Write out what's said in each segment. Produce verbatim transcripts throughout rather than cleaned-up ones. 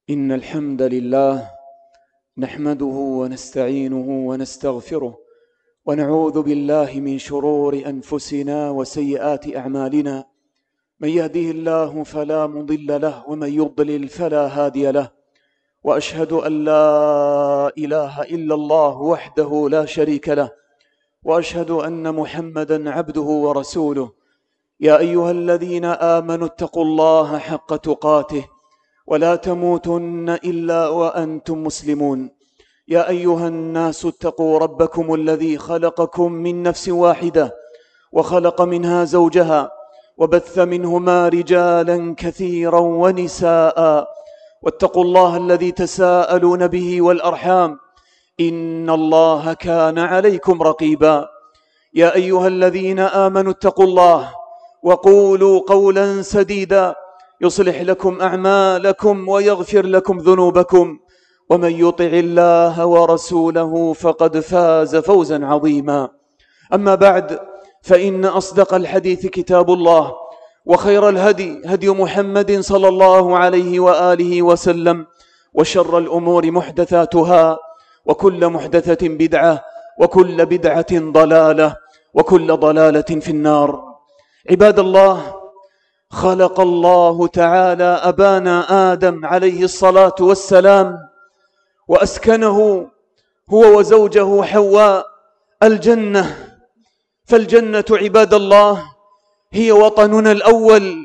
إن الحمد لله نحمده ونستعينه ونستغفره ونعوذ بالله من شرور أنفسنا وسيئات أعمالنا. من يهده الله فلا مضل له ومن يضلل فلا هادي له، وأشهد أن لا إله إلا الله وحده لا شريك له، وأشهد أن محمدًا عبده ورسوله. يا أيها الذين آمنوا اتقوا الله حق تقاته ولا تموتن إلا وأنتم مسلمون. يا أيها الناس اتقوا ربكم الذي خلقكم من نفس واحدة وخلق منها زوجها وبث منهما رجالا كثيرا ونساء، واتقوا الله الذي تساءلون به والأرحام إن الله كان عليكم رقيبا. يا أيها الذين آمنوا اتقوا الله وقولوا قولا سديدا يصلح لكم أعمالكم ويغفر لكم ذنوبكم، ومن يطع الله ورسوله فقد فاز فوزا عظيما. أما بعد، فإن أصدق الحديث كتاب الله، وخير الهدي هدي محمد صلى الله عليه وآله وسلم، وشر الأمور محدثاتها، وكل محدثة بدعة، وكل بدعة ضلالة، وكل ضلالة في النار. عباد الله، خلق الله تعالى أبانا آدم عليه الصلاة والسلام وأسكنه هو وزوجه حواء الجنة، فالجنة عباد الله هي وطننا الأول،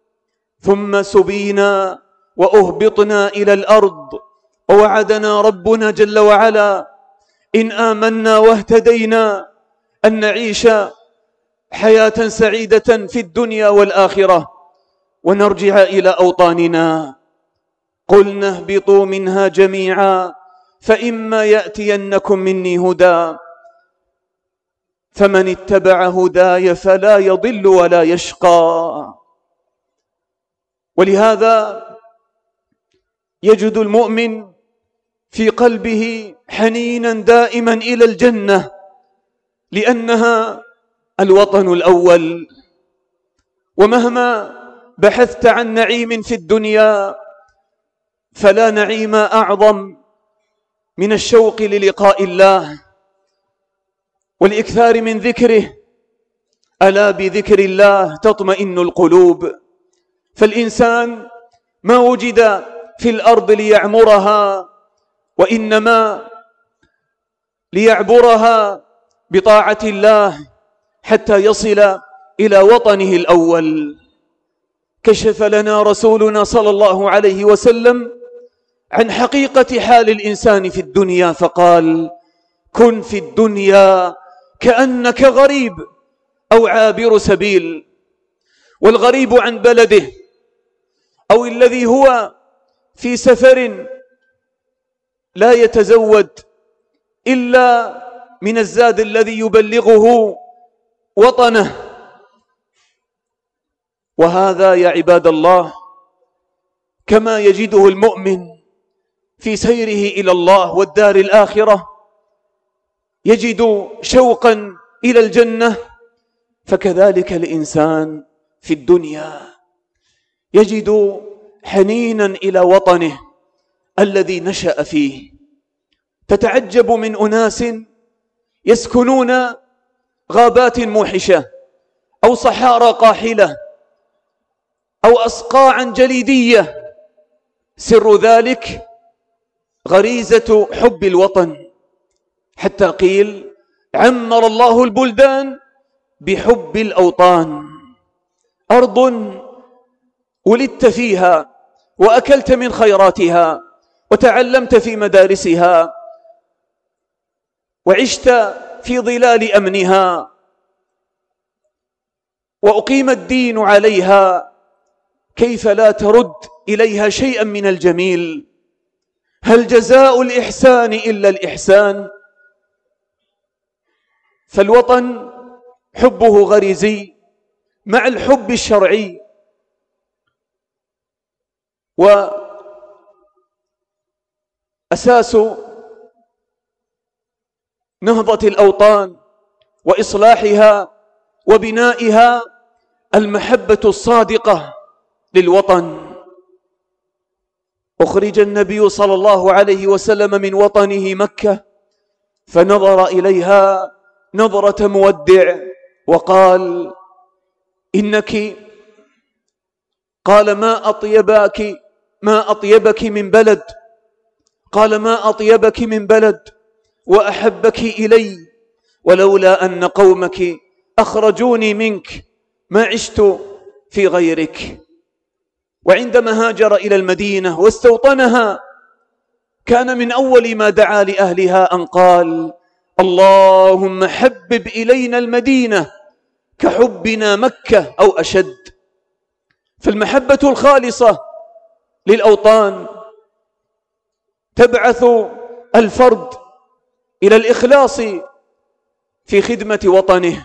ثم سبينا وأهبطنا إلى الأرض، ووعدنا ربنا جل وعلا إن آمنا واهتدينا أن نعيش حياة سعيدة في الدنيا والآخرة ونرجع إلى أوطاننا. قلنا اهبطوا منها جميعا فإما يأتينكم مني هدى فمن اتبع هداي فلا يضل ولا يشقى. ولهذا يجد المؤمن في قلبه حنينا دائما إلى الجنة، لأنها الوطن الأول. ومهما بحثت عن نعيم في الدنيا فلا نعيم أعظم من الشوق للقاء الله والإكثار من ذكره. ألا بذكر الله تطمئن القلوب. فالإنسان ما وجد في الأرض ليعمرها، وإنما ليعبرها بطاعة الله حتى يصل إلى وطنه الأول. كشف لنا رسولنا صلى الله عليه وسلم عن حقيقة حال الإنسان في الدنيا فقال: كن في الدنيا كأنك غريب أو عابر سبيل. والغريب عن بلده أو الذي هو في سفر لا يتزود إلا من الزاد الذي يبلغه وطنه. وهذا يا عباد الله كما يجده المؤمن في سيره إلى الله والدار الآخرة يجد شوقا إلى الجنة، فكذلك الإنسان في الدنيا يجد حنينا إلى وطنه الذي نشأ فيه. تتعجب من أناس يسكنون غابات موحشة أو صحارى قاحلة أو أصقاعا جليدية، سر ذلك غريزة حب الوطن، حتى قيل: عمر الله البلدان بحب الأوطان. أرض ولدت فيها وأكلت من خيراتها وتعلمت في مدارسها وعشت في ظلال أمنها وأقيم الدين عليها، كيف لا ترد إليها شيئا من الجميل؟ هل جزاء الإحسان إلا الإحسان؟ فالوطن حبه غريزي مع الحب الشرعي. وأساس نهضة الأوطان وإصلاحها وبنائها المحبة الصادقة للوطن. أخرج النبي صلى الله عليه وسلم من وطنه مكة، فنظر إليها نظرة مودع وقال: إنك، قال: ما أطيبك ما أطيبك من بلد، قال: ما أطيبك من بلد وأحبك إلي، ولولا أن قومك أخرجوني منك ما عشت في غيرك. وعندما هاجر إلى المدينة واستوطنها، كان من أول ما دعا لأهلها أن قال: اللهم حبب إلينا المدينة كحبنا مكة أو أشد. فالمحبة الخالصة للأوطان تبعث الفرد إلى الإخلاص في خدمة وطنه.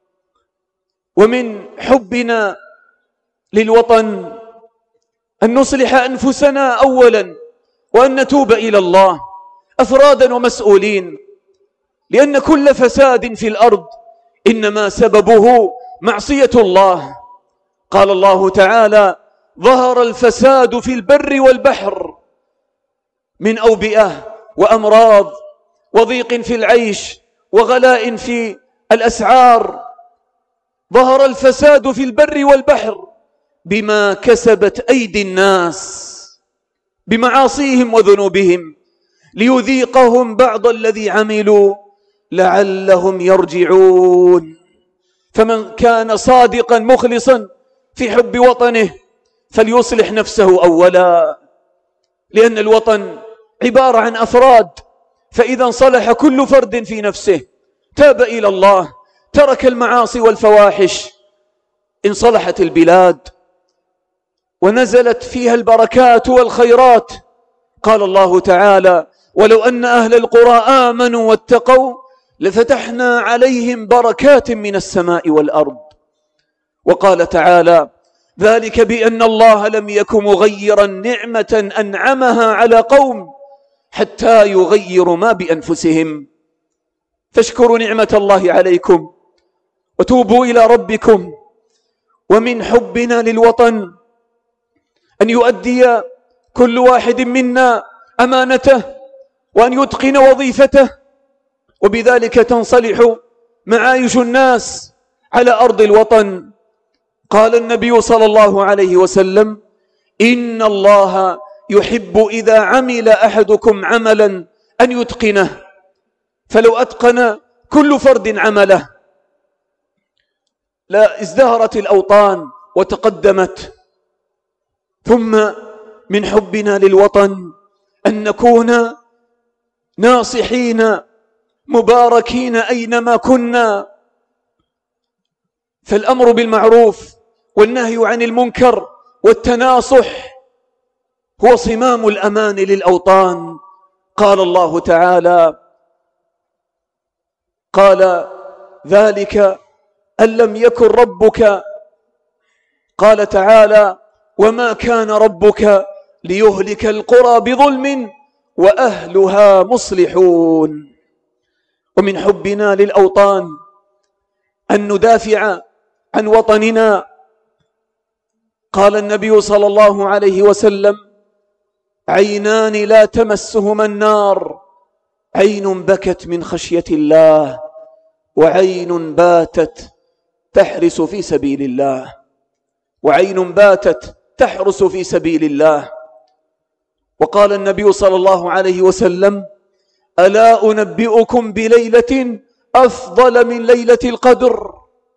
ومن حبنا للوطن أن نصلح أنفسنا أولا، وأن نتوب إلى الله أفرادا ومسؤولين، لأن كل فساد في الأرض إنما سببه معصية الله. قال الله تعالى: ظهر الفساد في البر والبحر من أوبئة وأمراض وضيق في العيش وغلاء في الأسعار. ظهر الفساد في البر والبحر بما كسبت أيدي الناس بمعاصيهم وذنوبهم، ليذيقهم بعض الذي عملوا لعلهم يرجعون. فمن كان صادقا مخلصا في حب وطنه فليصلح نفسه أولا، لأن الوطن عبارة عن أفراد، فإذا انصلح كل فرد في نفسه، تاب إلى الله، ترك المعاصي والفواحش، انصلحت البلاد ونزلت فيها البركات والخيرات. قال الله تعالى: ولو أن أهل القرى آمنوا واتقوا لفتحنا عليهم بركات من السماء والأرض. وقال تعالى: ذلك بأن الله لم يك مغيرا نعمة أنعمها على قوم حتى يغيروا ما بأنفسهم. فاشكروا نعمة الله عليكم وتوبوا إلى ربكم. ومن حبنا للوطن أن يؤدي كل واحد منا أمانته، وأن يتقن وظيفته، وبذلك تنصلح معايش الناس على أرض الوطن. قال النبي صلى الله عليه وسلم: إن الله يحب إذا عمل أحدكم عملا أن يتقنه. فلو أتقن كل فرد عمله لا ازدهرت الأوطان وتقدمت. ثم من حبنا للوطن أن نكون ناصحين مباركين أينما كنا. فالأمر بالمعروف والنهي عن المنكر والتناصح هو صمام الأمان للأوطان. قال الله تعالى: قال ذلك أن لم يكن ربك، قال تعالى: وما كان ربك ليهلك القرى بظلم وأهلها مصلحون. ومن حبنا للأوطان أن ندافع عن وطننا. قال النبي صلى الله عليه وسلم: عينان لا تمسهما النار، عين بكت من خشية الله، وعين باتت تحرس في سبيل الله وعين باتت تحرس في سبيل الله. وقال النبي صلى الله عليه وسلم: ألا أنبئكم بليلة أفضل من ليلة القدر؟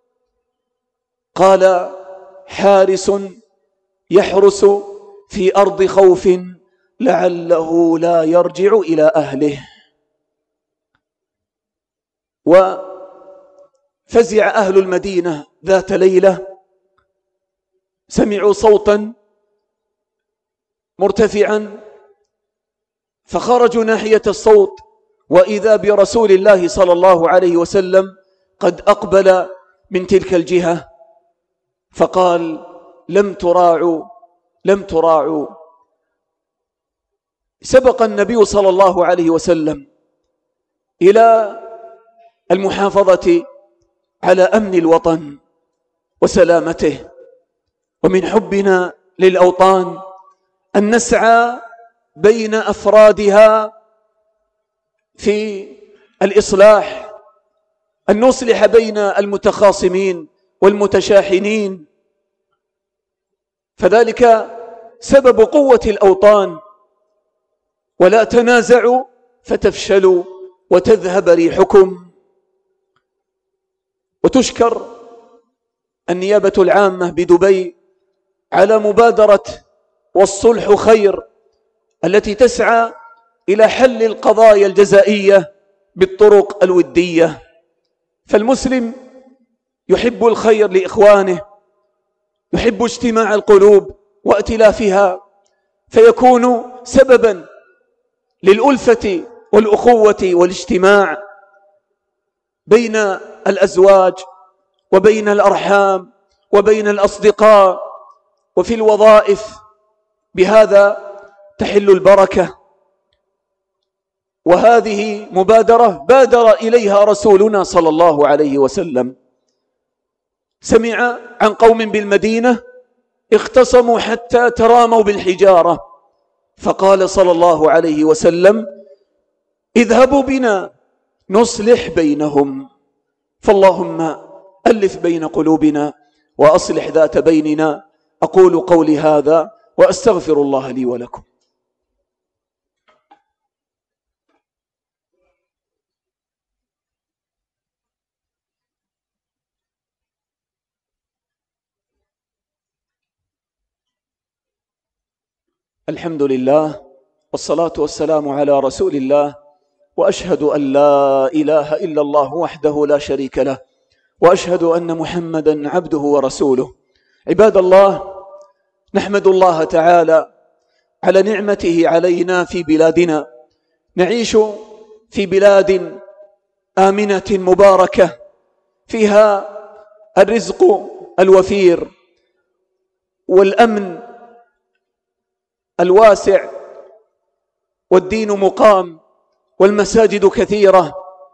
قال: حارس يحرس في أرض خوف لعله لا يرجع إلى أهله. وفزع أهل المدينة ذات ليلة، سمعوا صوتا مرتفعا فخرجوا ناحية الصوت، وإذا برسول الله صلى الله عليه وسلم قد أقبل من تلك الجهة، فقال: لم تراعوا لم تراعوا. سبق النبي صلى الله عليه وسلم إلى المحافظة على أمن الوطن وسلامته. ومن حبنا للأوطان أن نسعى بين أفرادها في الإصلاح، أن نصلح بين المتخاصمين والمتشاحنين، فذلك سبب قوة الأوطان. ولا تنازعوا فتفشلوا وتذهب ريحكم. وتشكر النيابة العامة بدبي على مبادرة والصلح خير التي تسعى إلى حل القضايا الجزائية بالطرق الودية. فالمسلم يحب الخير لإخوانه، يحب اجتماع القلوب وائتلافها، فيكون سببا للألفة والأخوة والاجتماع بين الأزواج وبين الأرحام وبين الأصدقاء وفي الوظائف. بهذا تحل البركة. وهذه مبادرة بادر إليها رسولنا صلى الله عليه وسلم. سمع عن قوم بالمدينة اختصموا حتى تراموا بالحجارة، فقال صلى الله عليه وسلم: اذهبوا بنا نصلح بينهم. فاللهم ألف بين قلوبنا وأصلح ذات بيننا. أقول قولي هذا وأستغفر الله لي ولكم. الحمد لله والصلاة والسلام على رسول الله، وأشهد أن لا إله إلا الله وحده لا شريك له، وأشهد أن محمدا عبده ورسوله. عباد الله، نحمد الله تعالى على نعمته علينا في بلادنا. نعيش في بلاد آمنة مباركة فيها الرزق الوفير والأمن الواسع والدين مقام والمساجد كثيرة.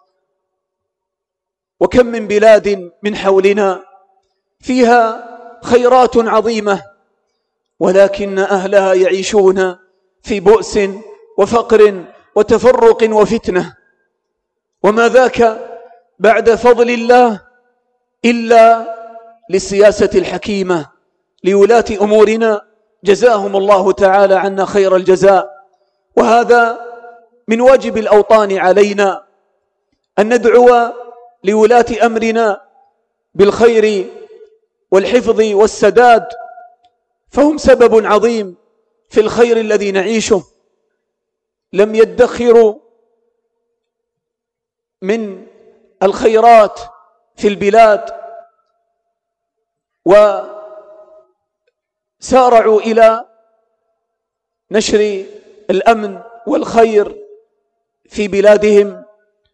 وكم من بلاد من حولنا فيها خيرات عظيمة، ولكن أهلها يعيشون في بؤس وفقر وتفرق وفتنة. وما ذاك بعد فضل الله إلا للسياسة الحكيمة لولاة أمورنا، جزاهم الله تعالى عنا خير الجزاء. وهذا من واجب الأوطان علينا أن ندعو لولاة أمرنا بالخير والحفظ والسداد، فهم سبب عظيم في الخير الذي نعيشه. لم يدخروا من الخيرات في البلاد، وسارعوا إلى نشر الأمن والخير في بلادهم.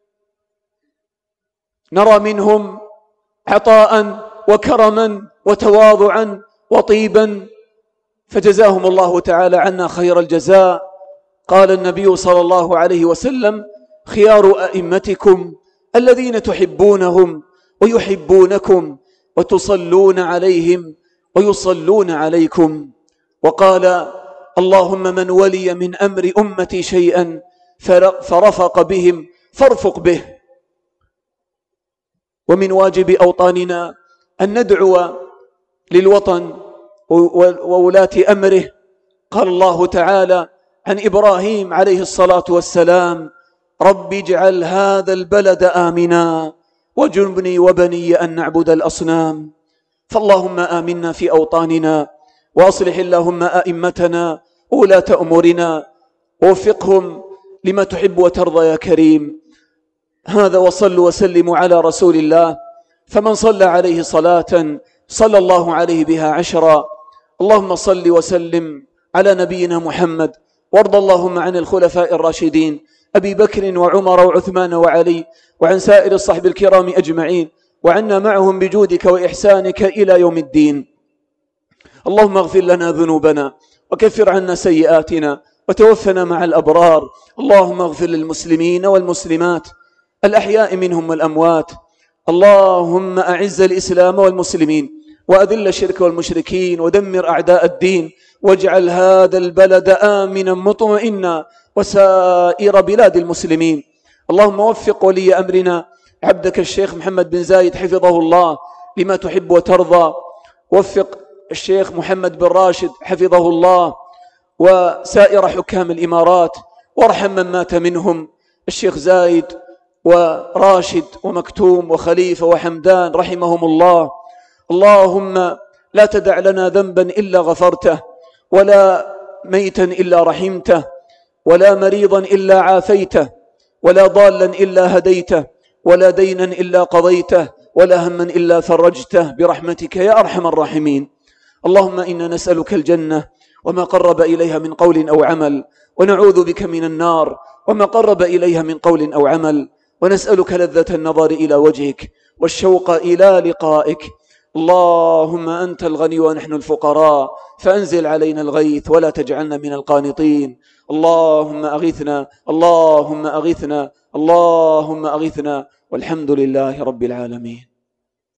نرى منهم عطاء وكرما وتواضعا وطيبا، فجزاهم الله تعالى عنا خير الجزاء. قال النبي صلى الله عليه وسلم: خيار أئمتكم الذين تحبونهم ويحبونكم وتصلون عليهم ويصلون عليكم. وقال: اللهم من ولي من أمر أمتي شيئا فرفق بهم فارفق به. ومن واجب أوطاننا أن ندعو للوطن وولاة أمره. قال الله تعالى عن إبراهيم عليه الصلاة والسلام: رب اجعل هذا البلد آمنا وجنبني وبني أن نعبد الأصنام. فاللهم آمنا في أوطاننا، وأصلح اللهم أئمتنا وولاة أمورنا، ووفقهم لما تحب وترضى يا كريم. هذا وصلوا وسلموا على رسول الله، فمن صلى عليه صلاة صلى الله عليه بها عشرا. اللهم صل وسلم على نبينا محمد، وارض اللهم عن الخلفاء الراشدين أبي بكر وعمر وعثمان وعلي، وعن سائر الصحب الكرام أجمعين، وعنا معهم بجودك وإحسانك إلى يوم الدين. اللهم اغفر لنا ذنوبنا وكفر عنا سيئاتنا وتوفنا مع الأبرار. اللهم اغفر للمسلمين والمسلمات الأحياء منهم والأموات. اللهم أعز الإسلام والمسلمين، وأذل الشرك والمشركين ودمر أعداء الدين، واجعل هذا البلد آمنا مطمئنا وسائر بلاد المسلمين. اللهم وفق ولي أمرنا عبدك الشيخ محمد بن زايد حفظه الله لما تحب وترضى. وفق الشيخ محمد بن راشد حفظه الله وسائر حكام الإمارات، وارحم من مات منهم، الشيخ زايد وراشد ومكتوم وخليفة وحمدان رحمهم الله. اللهم لا تدع لنا ذنبا إلا غفرته، ولا ميتا إلا رحمته، ولا مريضا إلا عافيته، ولا ضالا إلا هديته، ولا دينا إلا قضيته، ولا هما إلا فرجته برحمتك يا أرحم الراحمين. اللهم إنا نسألك الجنة وما قرب إليها من قول أو عمل، ونعوذ بك من النار وما قرب إليها من قول أو عمل، ونسألك لذة النظر إلى وجهك والشوق إلى لقائك. اللهم أنت الغني ونحن الفقراء، فأنزل علينا الغيث ولا تجعلنا من القانطين. اللهم أغثنا، اللهم أغثنا، اللهم أغثنا، والحمد لله رب العالمين.